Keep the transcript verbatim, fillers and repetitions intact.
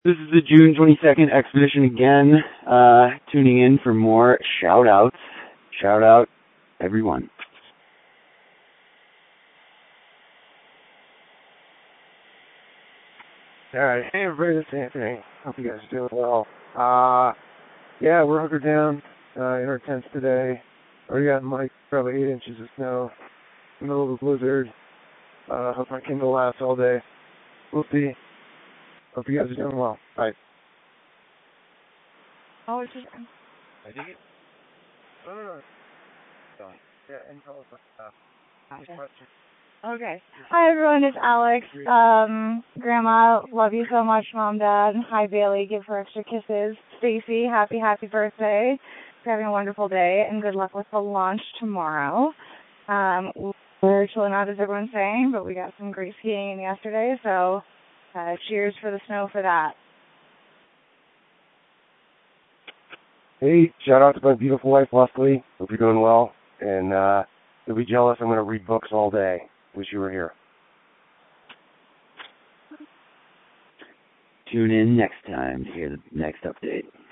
This is the June twenty-second expedition again, uh, tuning in for more shout-outs. Shout out, everyone. Alright, hey everybody, this is Anthony. Hope you guys are doing well. Uh, yeah, we're hunkered down uh, in our tents today. Already got like probably eight inches of snow. Middle of a blizzard. Uh, hope my Kindle lasts all day. We'll see. Hope you guys are doing well. Bye. Oh, it's just... I think it... No, no, no. Done. Yeah, and tell us uh, Okay. Okay. Hi, everyone. It's Alex. Um, Grandma, love you so much, Mom, Dad. Hi, Bailey. Give her extra kisses. Stacy, happy, happy birthday. You're having a wonderful day, and good luck with the launch tomorrow. Um, we're chilling out, as everyone's saying, but we got some great skiing in yesterday, so uh, cheers for the snow for that. Hey, shout out to my beautiful wife, Leslie. Hope you're doing well. And uh, you'll be jealous. I'm going to read books all day. Wish you were here. Tune in next time to hear the next update.